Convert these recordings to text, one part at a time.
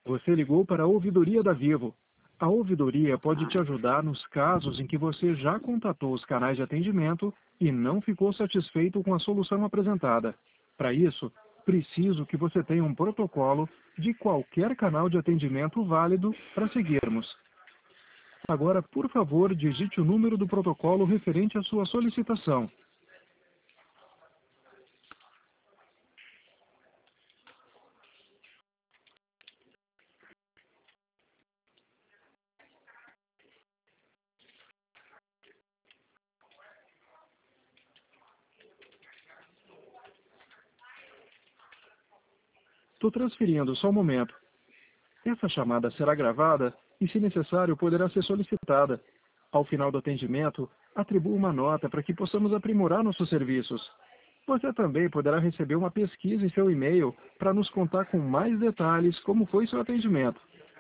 Você ligou para a ouvidoria da Vivo. A ouvidoria pode te ajudar nos casos em que você já contatou os canais de atendimento e não ficou satisfeito com a solução apresentada. Para isso, preciso que você tenha um protocolo de qualquer canal de atendimento válido para seguirmos. Agora, por favor, digite o número do protocolo referente à sua solicitação. Estou transferindo, só um momento. Essa chamada será gravada e, se necessário, poderá ser solicitada. Ao final do atendimento, atribua uma nota para que possamos aprimorar nossos serviços. Você também poderá receber uma pesquisa em seu e-mail para nos contar com mais detalhes como foi seu atendimento.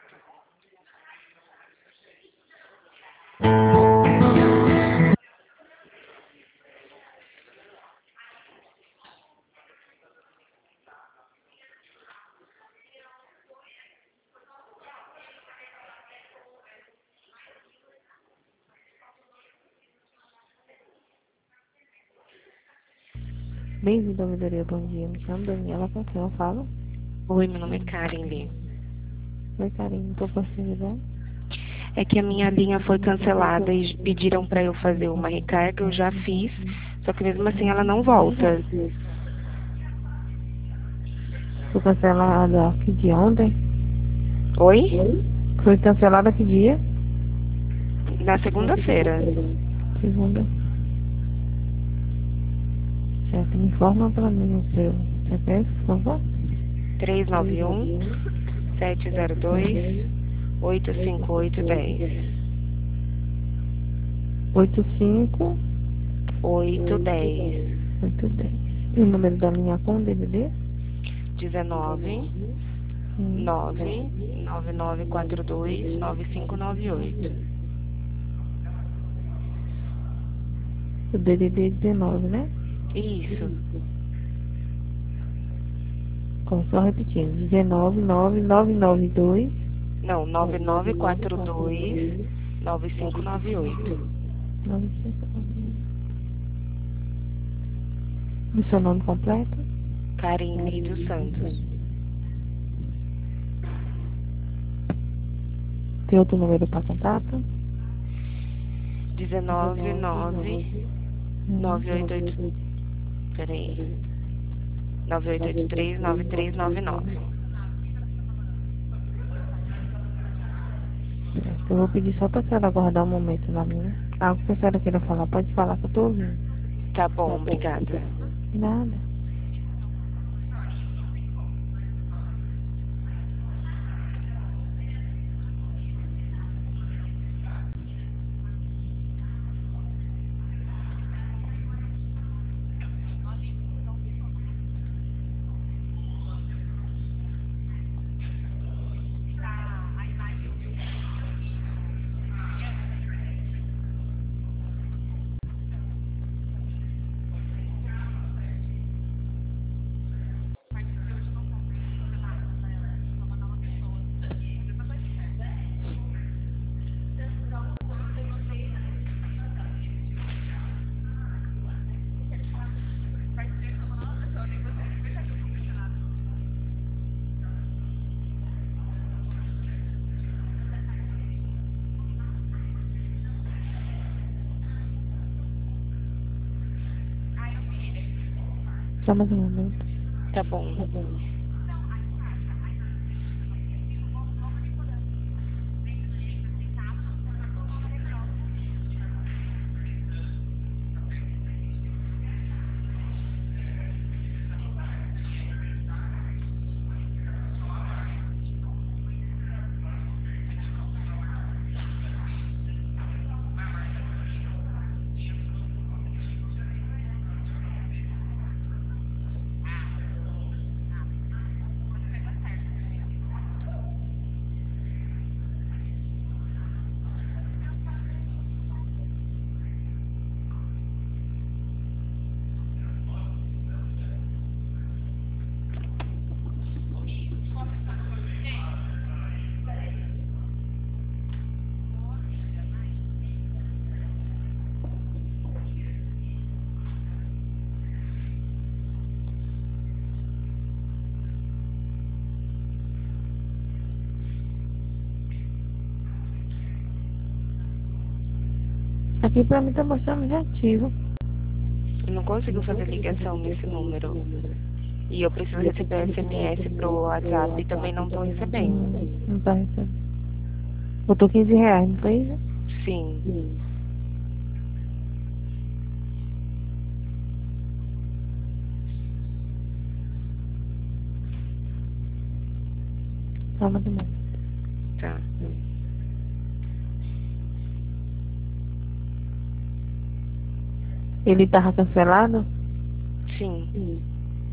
Bem-vindo à ouvidoria, bom dia. Me chamo Daniela, com quem eu falo? Oi, meu nome é Karen Lee. Oi, Karine, estou por ajudar? É que a minha linha foi cancelada e pediram para eu fazer uma recarga, eu já fiz, só que mesmo assim ela não volta. Foi cancelada que dia? Ontem? Oi? Foi cancelada que dia? Na segunda-feira. Segunda. Certo, me informa para mim o seu CPF, por favor. 391-702-85810. 85 810 810. E o número da linha com DDD? 19 99942 9598. O DDD 19, né? Isso. Só repetindo. 19 9992 Não, 9942 9598. 998. E seu nome completo? Karine dos Santos. Tem outro número para contato? 988. Peraí. 9883-9399. Eu vou pedir só para a senhora aguardar um momento na minha. Algo que a senhora queira falar, pode falar que eu estou ouvindo. Tá bom, obrigada. Nada. Só mais um momento. Tá bom. Aqui pra mim tá mostrando de ativo. Eu não consigo fazer ligação nesse número. E eu preciso receber SMS pro WhatsApp e também não tô recebendo. Não tá recebendo. Botou R$ 15, não foi isso? Sim. Só mais um momento. Tá. Ele tava cancelado? Sim.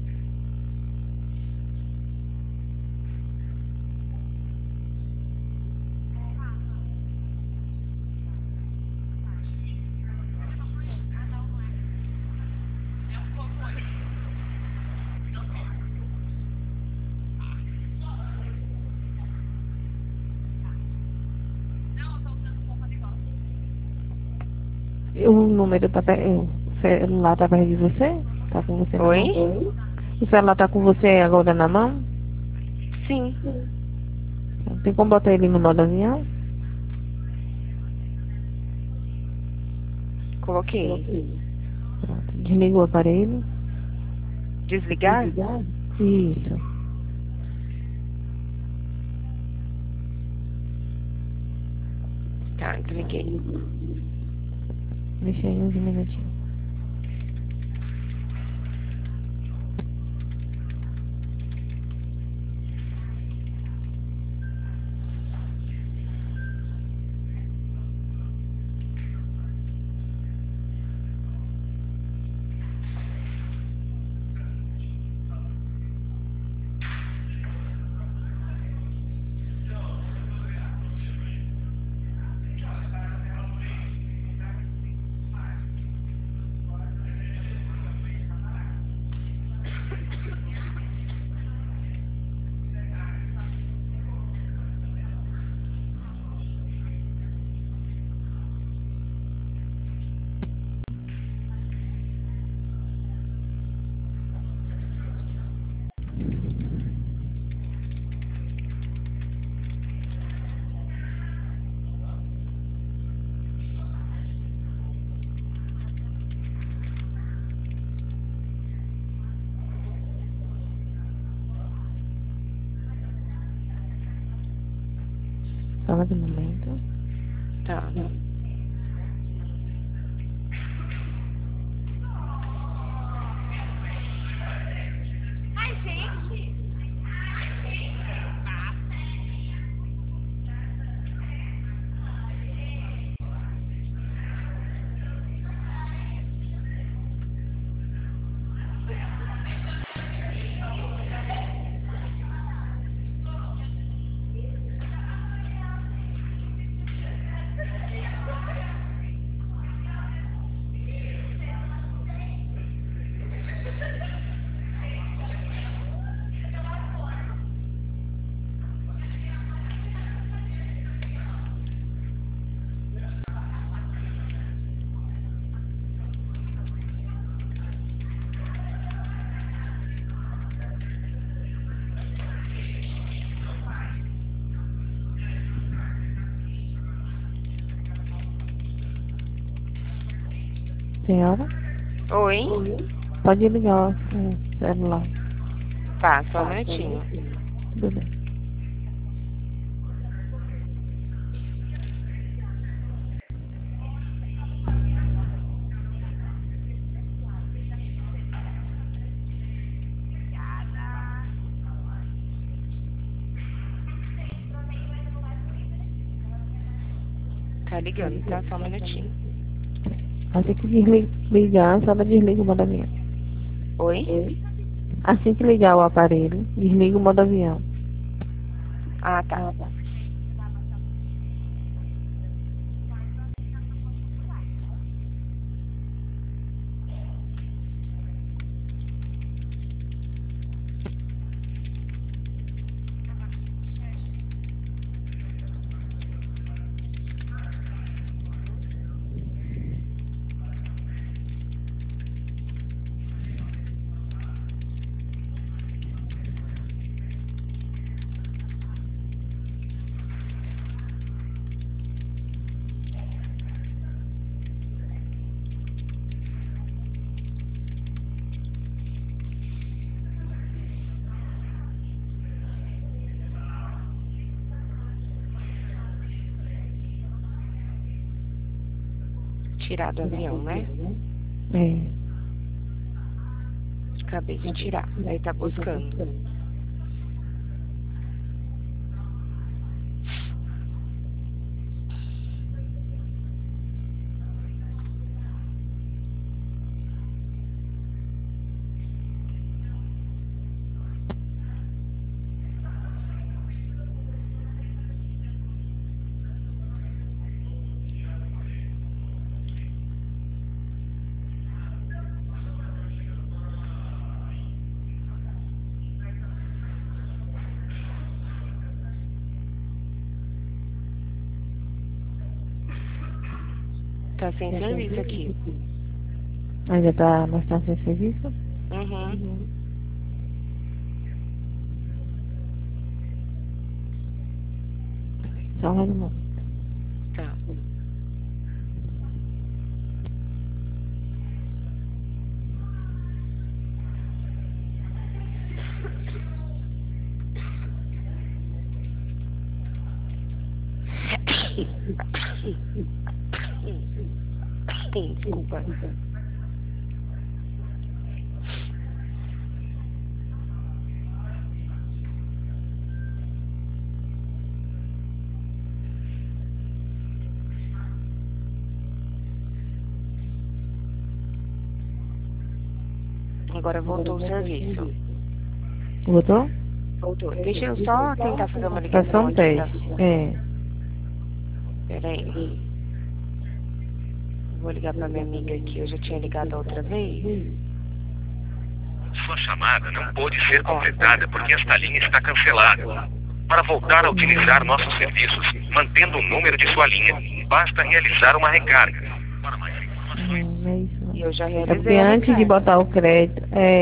O número tá o celular tá perto de você? Tá com você na Oi? mão? O celular tá com você agora na mão? Sim. Tem como botar ele no modo avião? Coloquei. Pronto. Desliga o aparelho. Desligar? Isso. Tá, desliguei. Deixa aí uns minutinhos. Só mais um momento. Tá. Senhora? Oi? Pode ligar o celular. Tá, só um minutinho. Tudo bem. Tá ligando, tá? Só um minutinho. Assim que desligar, só desliga o modo avião. Oi? Assim que ligar o aparelho, desliga o modo avião. Ah, tá. tirar do avião, né? É. Acabei de tirar. Aí tá buscando. Tá sem serviço aqui. Ainda tá mostrando sem serviço? Uhum. Só mais um momento. Tá. Desculpa. Agora voltou o serviço. Voltou? Voltou. Deixa eu só tentar fazer uma Faça ligação um aqui pra... teste. É. Peraí. Vou ligar pra minha amiga aqui. Eu já tinha ligado a outra vez. Sua chamada não pôde ser completada porque esta linha está cancelada. Para voltar a utilizar nossos serviços, mantendo o número de sua linha, basta realizar uma recarga. Para mais informações... É isso. E eu já É realizei porque a antes de recarga. botar o crédito,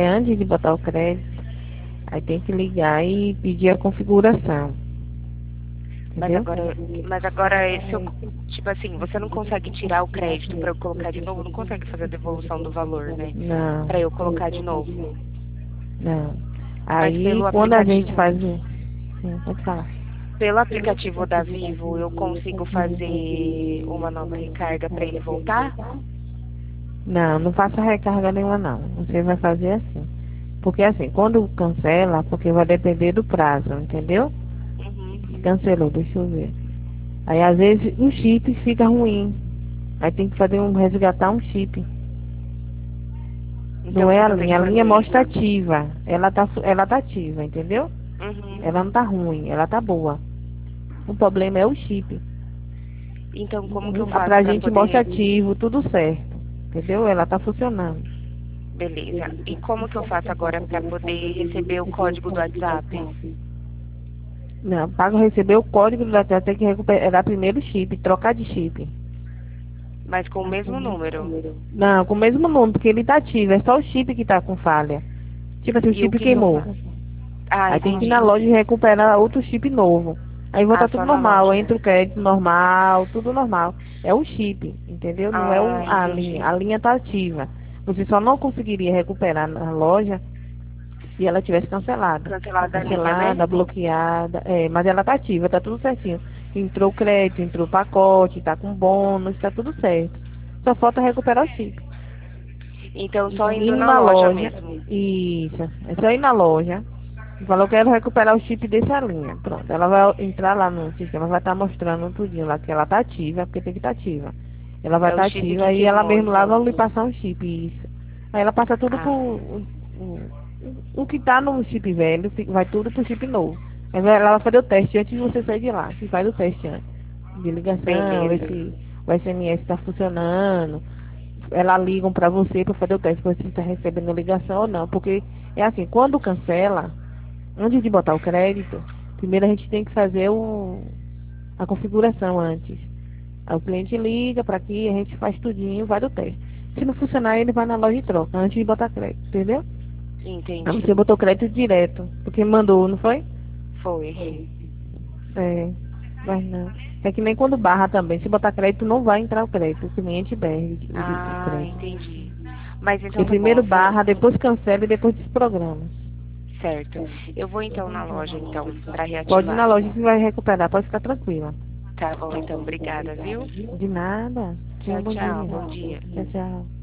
aí tem que ligar e pedir a configuração. Mas Entendeu? agora, se eu, tipo assim, você não consegue tirar o crédito pra eu colocar de novo? Não consegue fazer a devolução do valor, né? Não, Pra eu colocar de novo. não. Mas Aí pelo quando a aplicativo- gente faz o... Sim, pode falar. Pelo aplicativo da Vivo, eu consigo fazer uma nova recarga pra ele voltar? Não, não faça recarga nenhuma não. Você vai fazer assim. Porque assim, quando cancela, porque vai depender do prazo, entendeu? Uhum. Cancelou, deixa eu ver. Aí às vezes o chip fica ruim. Aí tem que fazer resgatar um chip. Então, Não é o a que eu tenho linha, a que linha fazer? mostra ativa. Ela tá ativa, entendeu? Uhum. Ela não tá ruim, ela tá boa. O problema é o chip. Então, como que eu faço Pra pra gente poder... mostra ativo, tudo certo. Entendeu? Ela tá funcionando. Beleza. E como que eu faço agora pra poder receber o código do WhatsApp? Não, para receber o código do WhatsApp tem que recuperar primeiro o chip, trocar de chip. Mas com o mesmo número. Não, com o mesmo número, porque ele tá ativo, é só o chip que tá com falha. Tipo assim, o E o chip que que eu queimou. faço? Ah, Aí tem que ir entendi. na loja e recuperar outro chip novo. Aí volta Ah, tudo só na normal, loja. entra o crédito normal, tudo normal. É o chip, entendeu? Não é a entendi. linha. A linha tá ativa. Você só não conseguiria recuperar na loja se ela tivesse cancelada. Cancelada a linha, Cancelada, né? bloqueada. É, mas ela tá ativa, tá tudo certinho. Entrou crédito, entrou pacote, tá com bônus, tá tudo certo. Só falta recuperar o chip. Então, só indo Indo na na loja loja. mesmo. Isso. É só ir na loja. Falou que quero recuperar o chip dessa linha. Pronto. Ela vai entrar lá no sistema, vai estar mostrando tudinho lá que ela tá ativa, porque tem que estar ativa. Ela vai É o estar chip ativa que e ela queimou, mesmo lá então. vai lhe passar um chip. Isso. Aí ela passa tudo Ah. o que tá no chip velho, vai tudo pro chip novo. Ela vai fazer o teste antes de você sair de lá. Você faz o teste antes. De ligação, ver Beleza. se o SMS está funcionando. Elas ligam para você para fazer o teste, para ver se está recebendo ligação ou não. Porque é assim, quando cancela, antes de botar o crédito, primeiro a gente tem que fazer a configuração antes. Aí o cliente liga para aqui, a gente faz tudinho, vai do teste. Se não funcionar, ele vai na loja e troca, antes de botar crédito, entendeu? Aí Entendi. você botou crédito direto, porque mandou, não foi? Foi. É, mas não. É que nem quando barra também, se botar crédito não vai entrar o crédito, o cliente perde o Ah, crédito. entendi. Mas então Porque tá primeiro bom, barra, depois cancela e depois desprograma. certo. Eu vou então na loja, então, pra reativar. Pode ir na loja que vai recuperar, pode ficar tranquila. Tá bom, então. Obrigada, viu? De nada. Tenha um bom dia. Bom dia. Tchau, tchau.